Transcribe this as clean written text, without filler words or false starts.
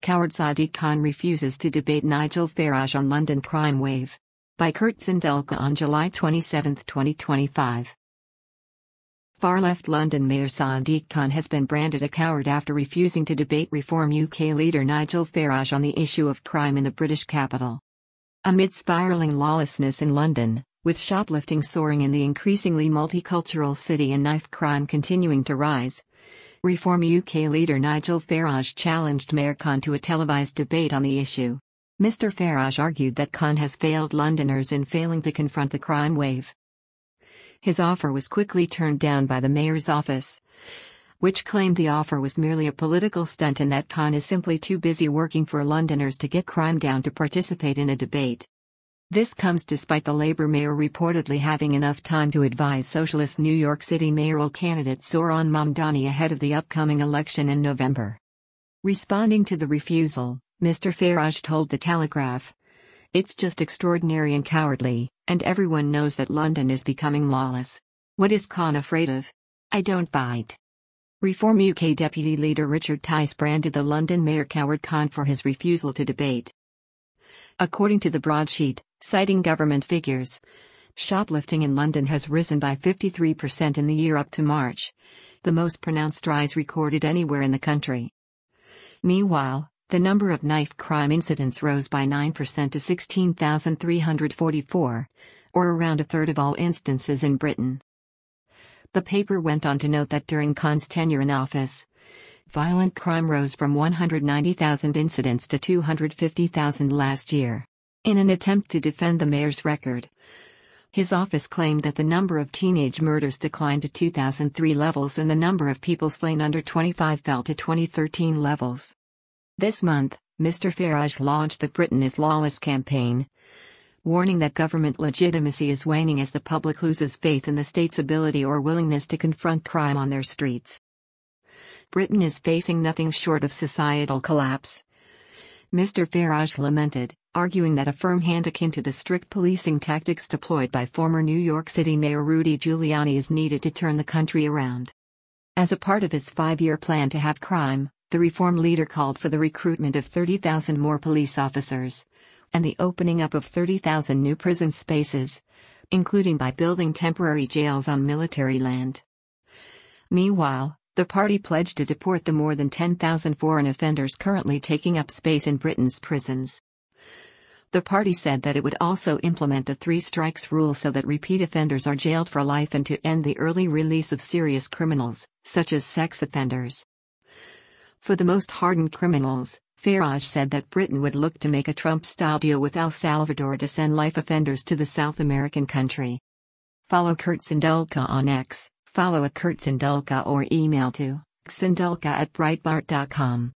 Coward Sadiq Khan refuses to debate Nigel Farage on London crime wave. By Kurt Sindelka on July 27, 2025. Far-left London Mayor Sadiq Khan has been branded a coward after refusing to debate Reform UK leader Nigel Farage on the issue of crime in the British capital. Amid spiralling lawlessness in London, with shoplifting soaring in the increasingly multicultural city and knife crime continuing to rise, Reform UK leader Nigel Farage challenged Mayor Khan to a televised debate on the issue. Mr. Farage argued that Khan has failed Londoners in failing to confront the crime wave. His offer was quickly turned down by the mayor's office, which claimed the offer was merely a political stunt and that Khan is simply too busy working for Londoners to get crime down to participate in a debate. This comes despite the Labour mayor reportedly having enough time to advise socialist New York City mayoral candidate Zohran Mamdani ahead of the upcoming election in November. Responding to the refusal, Mr. Farage told The Telegraph, "It's just extraordinary and cowardly, and everyone knows that London is becoming lawless. What is Khan afraid of? I don't bite." Reform UK Deputy Leader Richard Tice branded the London Mayor coward Khan for his refusal to debate. According to the broadsheet, citing government figures, shoplifting in London has risen by 53% in the year up to March, the most pronounced rise recorded anywhere in the country. Meanwhile, the number of knife crime incidents rose by 9% to 16,344, or around a third of all instances in Britain. The paper went on to note that during Khan's tenure in office, violent crime rose from 190,000 incidents to 250,000 last year. In an attempt to defend the mayor's record, his office claimed that the number of teenage murders declined to 2003 levels and the number of people slain under 25 fell to 2013 levels. This month, Mr. Farage launched the Britain is Lawless campaign, warning that government legitimacy is waning as the public loses faith in the state's ability or willingness to confront crime on their streets. Britain is facing nothing short of societal collapse, Mr. Farage lamented, arguing that a firm hand akin to the strict policing tactics deployed by former New York City Mayor Rudy Giuliani is needed to turn the country around. As a part of his 5-year plan to have crime, the Reform leader called for the recruitment of 30,000 more police officers, and the opening up of 30,000 new prison spaces, including by building temporary jails on military land. Meanwhile, the party pledged to deport the more than 10,000 foreign offenders currently taking up space in Britain's prisons. The party said that it would also implement a 3 strikes rule so that repeat offenders are jailed for life and to end the early release of serious criminals, such as sex offenders. For the most hardened criminals, Farage said that Britain would look to make a Trump-style deal with El Salvador to send life offenders to the South American country. Follow Kurt Sindelka on X, follow @KurtSindelka or email to sindelka@breitbart.com.